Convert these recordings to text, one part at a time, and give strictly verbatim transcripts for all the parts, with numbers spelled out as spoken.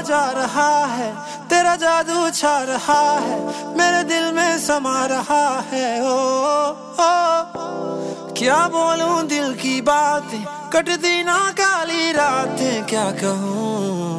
जा रहा है, तेरा जादू छा रहा है, मेरे दिल में समा रहा है। ओ, ओ, क्या बोलूं दिल की बातें, कटती ना काली रातें, क्या कहूँ।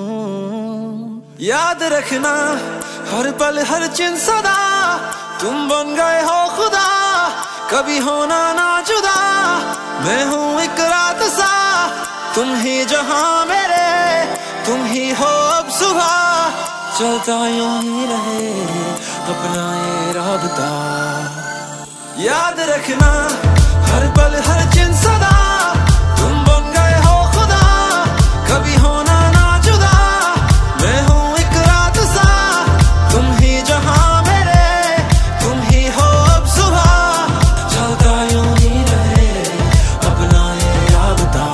याद रखना हर पल हर चिन सदा, तुम बन गए हो खुदा, कभी होना ना जुदा। मैं हूँ एक रात सा, तुम ही जहां मेरे, तुम ही हो अब सुबह। चलता यूं ही रहे अपना ये राबता। याद रखना हर पल हर चिन सदा, तुम बन गए हो खुदा, कभी होना ना जुदा। मैं हूँ एक रात सा, तुम ही जहां मेरे, तुम ही हो अब सुबह। चलता यूं ही रहे अपना ये राबता।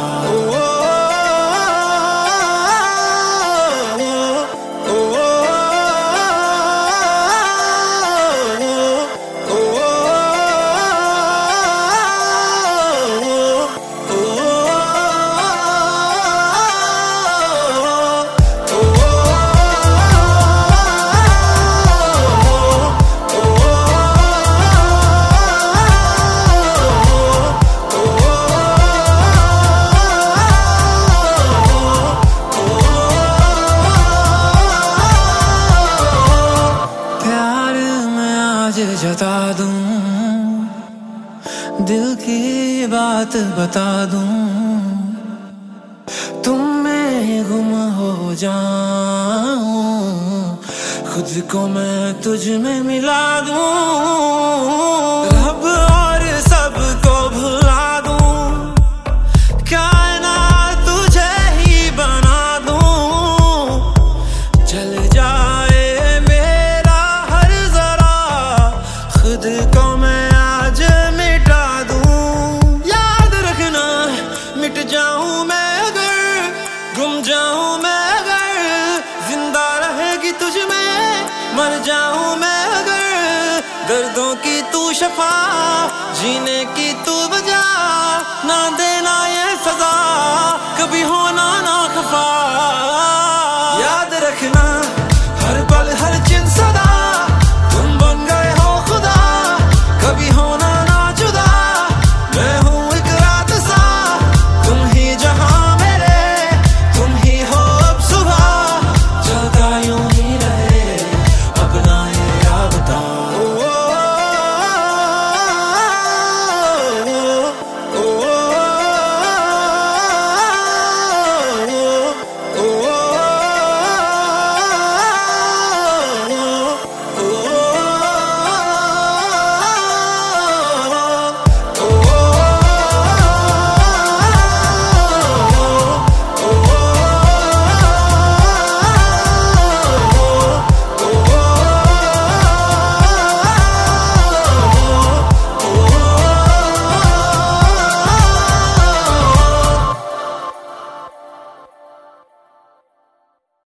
जता दूं, दिल की बात बता दूं, तुम में गुम हो जाऊं, खुद को मैं तुझ में मिला दूं। रब और सबको भुला दूं, कायनात तुझे ही बना दूं, चल जाए मेरा हर जरा, खुद को मैं आज मिटा दूं। याद रखना मिट जाऊं मैं अगर, गुम जाऊं मैं अगर, जिंदा रहेगी तुझ में, मर जाऊं मैं अगर, दर्दों की तू शफा, जीने की तू वजह।